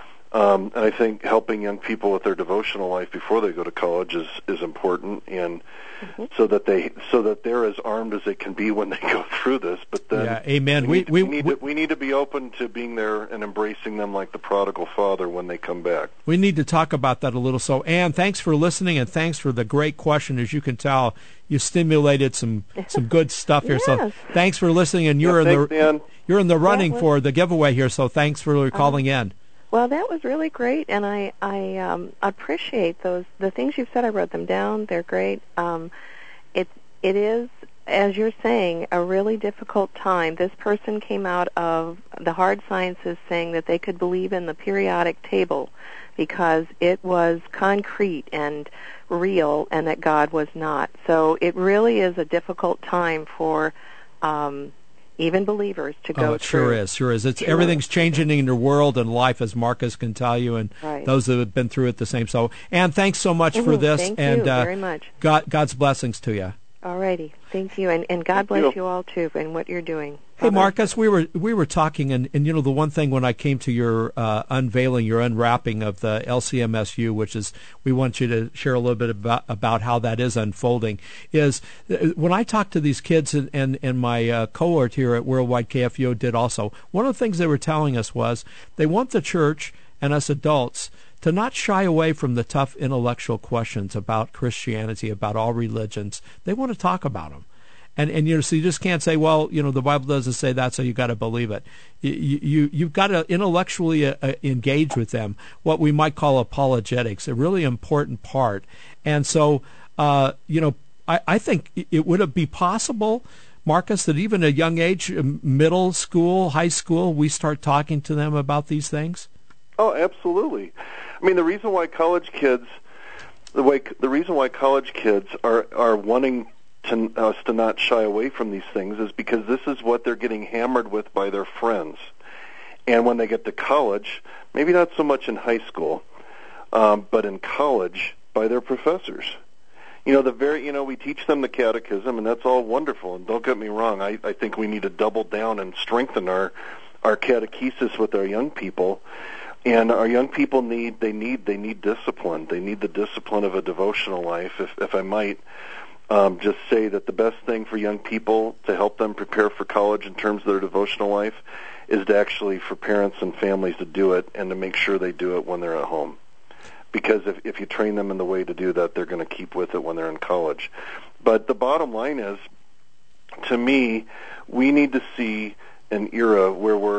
S2: Um, and I think helping young people with their devotional life before they go to college is, is important, and mm-hmm. so that they so that they're as armed as they can be when they go through this. But then,
S1: yeah, amen.
S2: We,
S1: we,
S2: we, we need
S1: we,
S2: to, we need to be open to being there and embracing them like the prodigal father when they come back.
S1: We need to talk about that a little. So, Ann, thanks for listening, and thanks for the great question. As you can tell, you stimulated some some good stuff here.
S13: Yes.
S1: So, thanks for listening, and you're
S2: yeah,
S1: in
S2: thanks,
S1: the
S2: Dan.
S1: you're in the running
S13: was,
S1: for the giveaway here. So, thanks for calling
S13: um,
S1: in.
S13: Well, that was really great, and I I um, appreciate those the things you've said. I wrote them down. They're great. Um, it it is, as you're saying, a really difficult time. This person came out of the hard sciences saying that they could believe in the periodic table because it was concrete and real, and that God was not. So it really is a difficult time for Um, even believers to go
S1: oh, it
S13: through.
S1: sure is, sure is. It's
S13: Sure.
S1: everything's changing in your world and life, as Marcus can tell you, and
S13: Right.
S1: those that have been through it the same. So, Ann, thanks so much
S13: Mhm.
S1: for this,
S13: Thank
S1: and
S13: you
S1: uh,
S13: very much.
S1: God, God's blessings to you.
S13: All righty. Thank you, and, and God
S2: Thank
S13: bless
S2: you.
S13: you all too in what you're doing.
S1: Hey,
S13: Bye-bye.
S1: Marcus, we were we were talking, and, and you know the one thing when I came to your uh, unveiling, your unwrapping of the L C M S U, which is we want you to share a little bit about about how that is unfolding, is uh, when I talk to these kids and and, and my uh, cohort here at Worldwide K F U O did also. One of the things they were telling us was they want the church and us adults to not shy away from the tough intellectual questions about Christianity, about all religions. They want to talk about them. And, and you know, so you just can't say, well, you know, the Bible doesn't say that, so you got to believe it. You, you, you've got to intellectually uh, engage with them, what we might call apologetics, a really important part. And so, uh, you know, I, I think it would it be possible, Marcus, that even at a young age, middle school, high school, we start talking to them about these things?
S2: Oh, absolutely. I mean, the reason why college kids, the way the reason why college kids are are wanting to us to not shy away from these things is because this is what they're getting hammered with by their friends, and when they get to college, maybe not so much in high school, um, but in college by their professors. You know, the very you know we teach them the catechism, and that's all wonderful. And don't get me wrong, I, I think we need to double down and strengthen our our catechesis with our young people. And our young people need they need they need discipline. They need the discipline of a devotional life. If if I might um, just say that the best thing for young people to help them prepare for college in terms of their devotional life is to actually for parents and families to do it and to make sure they do it when they're at home. Because if if you train them in the way to do that, they're going to keep with it when they're in college. But the bottom line is, to me, we need to see an era where we're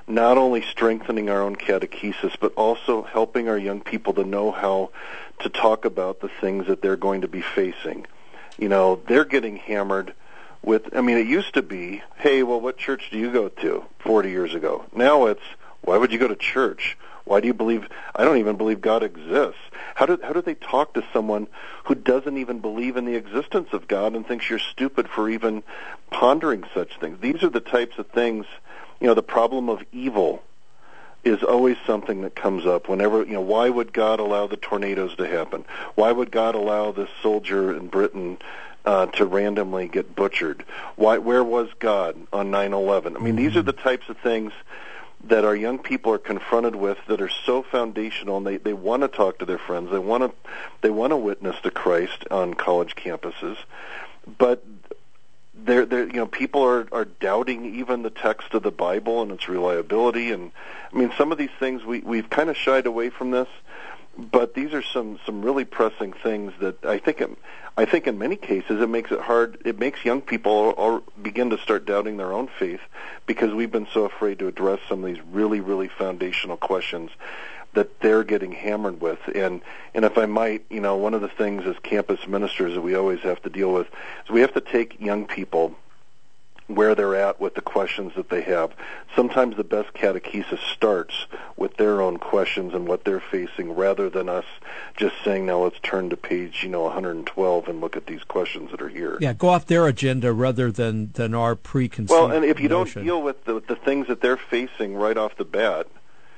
S2: not only strengthening our own catechesis, but also helping our young people to know how to talk about the things that they're going to be facing. You know, they're getting hammered with, I mean, it used to be, hey, well, what church do you go to forty years ago? Now it's, why would you go to church? Why do you believe, I don't even believe God exists. How do, how do they talk to someone who doesn't even believe in the existence of God and thinks you're stupid for even pondering such things? These are the types of things, you know, the problem of evil is always something that comes up whenever, you know, why would God allow the tornadoes to happen? Why would God allow this soldier in Britain uh, to randomly get butchered? Why, where was God on nine eleven? I mean, mm-hmm. these are the types of things that our young people are confronted with that are so foundational, and they, they want to talk to their friends. They want to they want to witness to Christ on college campuses, but they're, they're, you know, people are, are doubting even the text of the Bible and its reliability. And I mean, some of these things we we've kind of shied away from this, but these are some, some really pressing things that I think it, I think in many cases it makes it hard. It makes young people or begin to start doubting their own faith because we've been so afraid to address some of these really, really foundational questions that they're getting hammered with. And and if I might, you know, one of the things as campus ministers that we always have to deal with is we have to take young people where they're at with the questions that they have. Sometimes the best catechesis starts with their own questions and what they're facing rather than us just saying, now let's turn to page, you know, one hundred twelve and look at these questions that are here.
S1: Yeah, go off their agenda rather than, than our preconceived
S2: Well, and if you
S1: notion.
S2: don't deal with the, the things that they're facing right off the bat,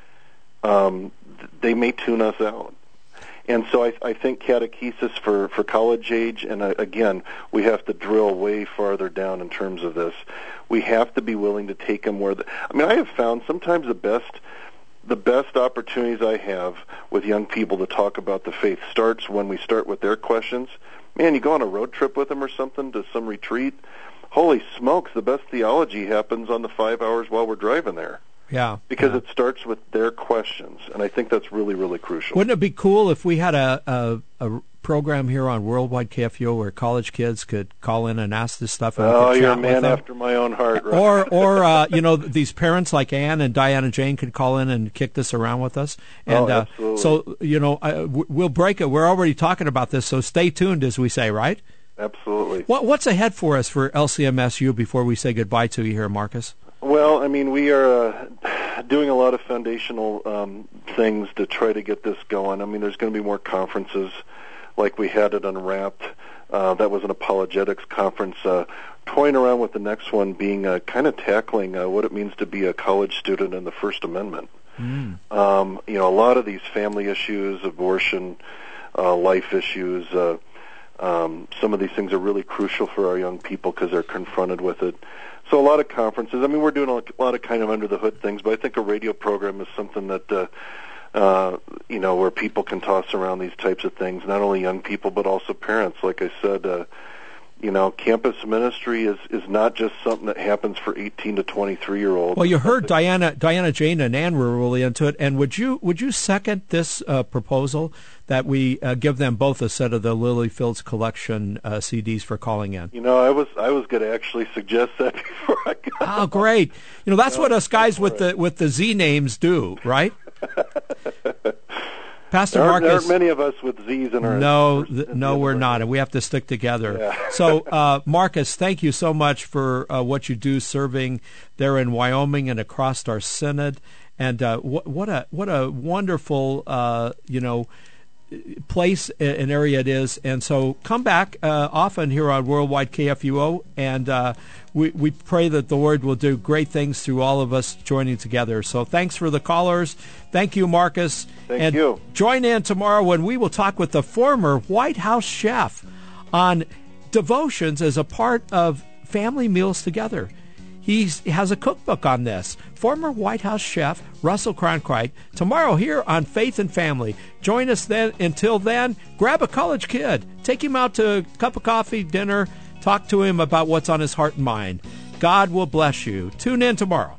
S2: um, they may tune us out. And so I, I think catechesis for, for college age, and uh, again, we have to drill way farther down in terms of this. We have to be willing to take them where the, I mean, I have found sometimes the best, the best opportunities I have with young people to talk about the faith starts when we start with their questions. Man, you go on a road trip with them or something to some retreat, holy smokes, the best theology happens on the five hours while we're driving there.
S1: Yeah.
S2: Because
S1: yeah.
S2: it starts with their questions, and I think that's really, really crucial.
S1: Wouldn't it be cool if we had a, a, a program here on Worldwide K F U O where college kids could call in and ask this stuff? And
S2: oh,
S1: we could
S2: you're
S1: chat
S2: a man
S1: with them?
S2: after my own heart, right?
S1: Or, or uh, you know, these parents like Ann and Diana Jane could call in and kick this around with us. And,
S2: oh, absolutely.
S1: Uh, so, you know, I, we'll break it. We're already talking about this, so stay tuned, as we say, right?
S2: Absolutely.
S1: What, what's ahead for us for L C M S U before we say goodbye to you here, Marcus?
S2: Well, I mean, we are uh, doing a lot of foundational um, things to try to get this going. I mean, there's going to be more conferences like we had at Unwrapped. Uh, that was an apologetics conference. Uh, toying around with the next one being uh, kind of tackling uh, what it means to be a college student in the First Amendment. Mm. Um, you know, a lot of these family issues, abortion, uh, life issues, uh, um, some of these things are really crucial for our young people because they're confronted with it. So a lot of conferences. I mean, we're doing a lot of kind of under the hood things, but I think a radio program is something that, uh, uh, you know, where people can toss around these types of things, not only young people, but also parents. Like I said, uh, you know, campus ministry is, is not just something that happens for eighteen to twenty-three year olds.
S1: Well, you heard Diana, Diana Jane and Ann were really into it, and would you would you second this uh, proposal that we uh, give them both a set of the Lily Fields collection uh, C Ds for calling in?
S2: You know, I was I was going to actually suggest that before I got.
S1: Oh, great! You know, that's no, what us guys with the with the Z names do, right? Pastor
S2: there aren't,
S1: Marcus,
S2: there aren't many of us with Z's in our.
S1: No, th- no, we're not, and we have to stick together.
S2: Yeah.
S1: So, uh, Marcus, thank you so much for uh, what you do, serving there in Wyoming and across our synod. And uh, wh- what a what a wonderful uh, you know place an area it is. And so, come back uh, often here on Worldwide K F U O, and uh, we we pray that the Lord will do great things through all of us joining together. So, thanks for the callers. Thank you, Marcus.
S2: Thank
S1: and
S2: you.
S1: Join in tomorrow when we will talk with the former White House chef on devotions as a part of family meals together. He's, he has a cookbook on this. Former White House chef Russell Cronkite, tomorrow here on Faith and Family. Join us then. Until then, grab a college kid. Take him out to a cup of coffee, dinner. Talk to him about what's on his heart and mind. God will bless you. Tune in tomorrow.